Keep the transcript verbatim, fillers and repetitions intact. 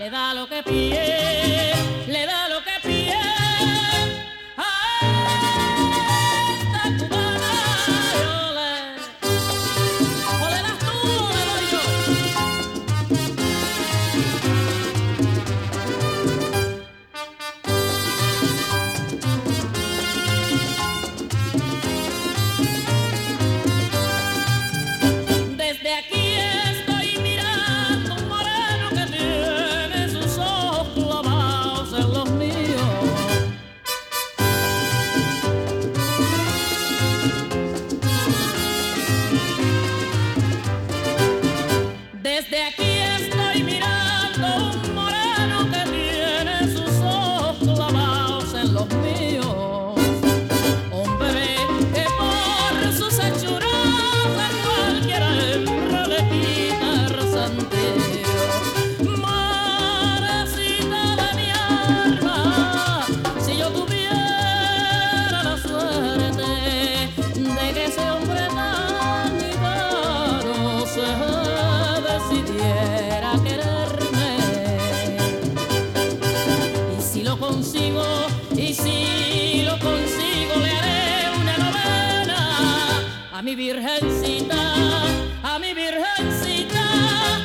le da lo que pide, le da lo que pide a esta cubana. Yo le, o le das tú o le doy yo. Desde aquí estoy mirando un moreno que tiene sus ojos clavados en los míos. Desde aquí estoy mirando un moreno que tiene sus ojos clavados en los míos. Hombre que por sus hechuras a cualquiera hembra le quita el sentido. Madrecita de mi alma, si yo tuviera la suerte de que ese hombre tan gitano se decidiera a quererme, y si lo consigo, y si lo consigo, le haré una novena a mi virgencita, a mi virgencita.